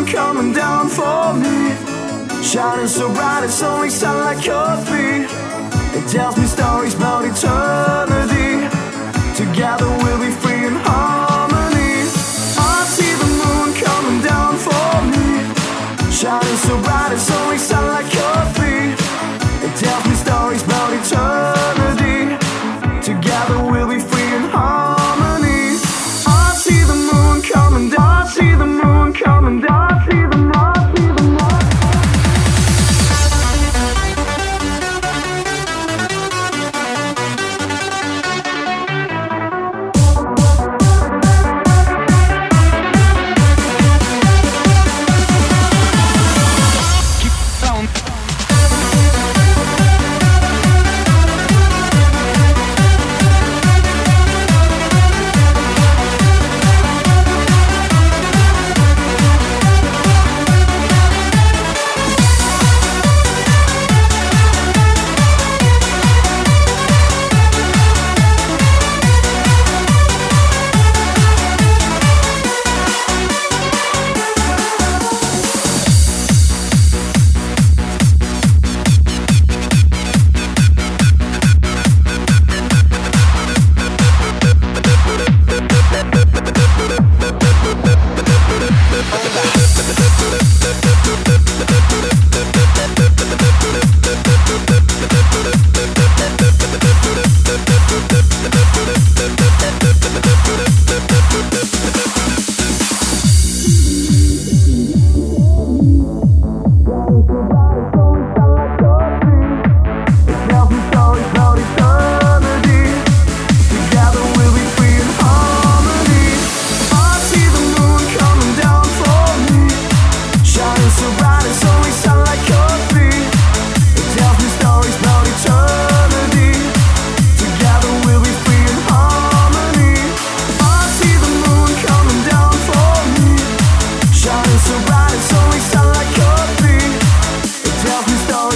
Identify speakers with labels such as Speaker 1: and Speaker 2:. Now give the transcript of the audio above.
Speaker 1: coming down for me, shining so bright it's only sunlight could be. It tells me stories about eternity. Together we'll be free in harmony. I see the moon coming down for me, shining so bright it's only sunlight could be. It tells me stories about eternity. Together we'll be free in harmony. I see the moon coming down. I see the moon coming down. I see the moon. I see the moon. So bright, it's only sunlight could be. It tells me stories.